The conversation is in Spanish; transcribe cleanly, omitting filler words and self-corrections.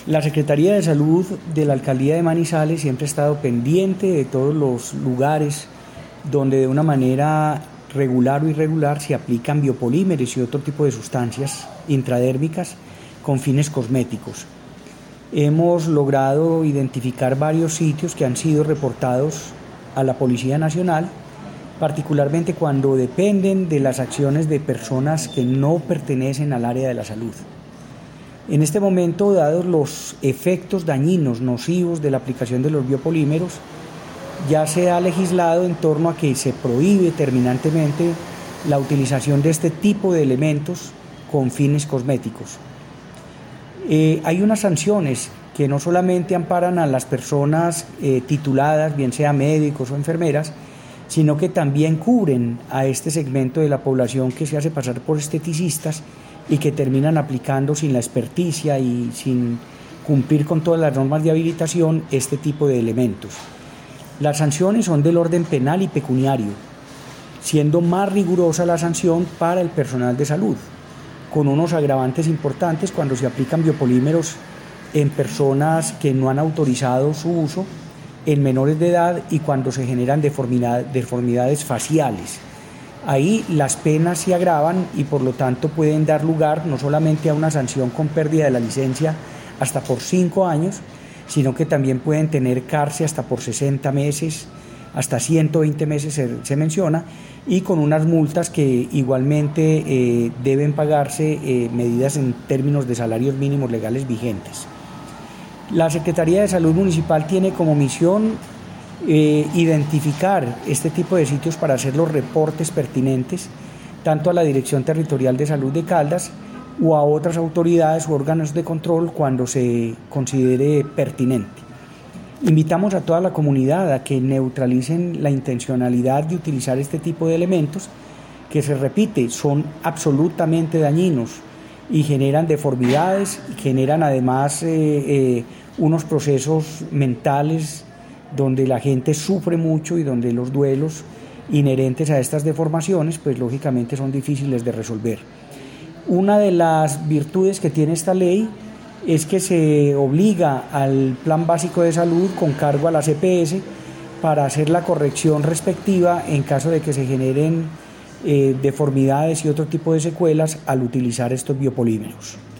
La Secretaría de Salud de la Alcaldía de Manizales siempre ha estado pendiente de todos los lugares donde de una manera regular o irregular se aplican biopolímeros y otro tipo de sustancias intradérmicas con fines cosméticos. Hemos logrado identificar varios sitios que han sido reportados a la Policía Nacional, particularmente cuando dependen de las acciones de personas que no pertenecen al área de la salud. En este momento, dados los efectos dañinos, nocivos de la aplicación de los biopolímeros, ya se ha legislado en torno a que se prohíbe terminantemente la utilización de este tipo de elementos con fines cosméticos. Hay unas sanciones que no solamente amparan a las personas tituladas, bien sea médicos o enfermeras, sino que también cubren a este segmento de la población que se hace pasar por esteticistas y que terminan aplicando sin la experticia y sin cumplir con todas las normas de habilitación este tipo de elementos. Las sanciones son del orden penal y pecuniario, siendo más rigurosa la sanción para el personal de salud, con unos agravantes importantes cuando se aplican biopolímeros en personas que no han autorizado su uso, en menores de edad y cuando se generan deformidades faciales. Ahí las penas se agravan y por lo tanto pueden dar lugar no solamente a una sanción con pérdida de la licencia hasta por 5 años, sino que también pueden tener cárcel hasta por 60 meses, hasta 120 meses se menciona, y con unas multas que igualmente deben pagarse medidas en términos de salarios mínimos legales vigentes. La Secretaría de Salud Municipal tiene como misión identificar este tipo de sitios para hacer los reportes pertinentes tanto a la Dirección Territorial de Salud de Caldas o a otras autoridades u órganos de control cuando se considere pertinente. Invitamos a toda la comunidad a que neutralicen la intencionalidad de utilizar este tipo de elementos que, se repite, son absolutamente dañinos y generan deformidades y generan además unos procesos mentales donde la gente sufre mucho y donde los duelos inherentes a estas deformaciones pues lógicamente son difíciles de resolver. Una de las virtudes que tiene esta ley es que se obliga al Plan Básico de Salud con cargo a la CPS para hacer la corrección respectiva en caso de que se generen deformidades y otro tipo de secuelas al utilizar estos biopolímeros.